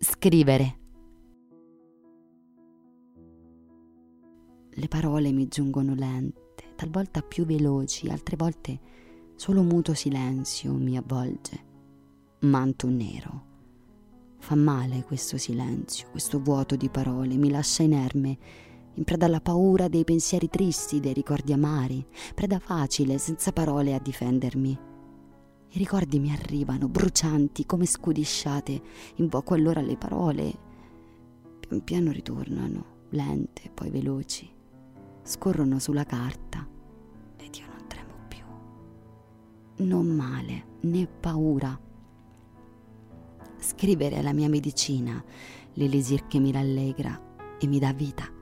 Scrivere. Le parole mi giungono lente, talvolta più veloci, altre volte solo muto silenzio mi avvolge. Manto nero. Fa male questo silenzio, questo vuoto di parole, mi lascia inerme, in preda alla paura dei pensieri tristi, dei ricordi amari, preda facile, senza parole a difendermi. I ricordi mi arrivano, brucianti, come scudisciate, invoco allora le parole, pian piano ritornano, lente, poi veloci, scorrono sulla carta ed io non tremo più. Non male, né paura. Scrivere è la mia medicina, l'elisir che mi rallegra e mi dà vita.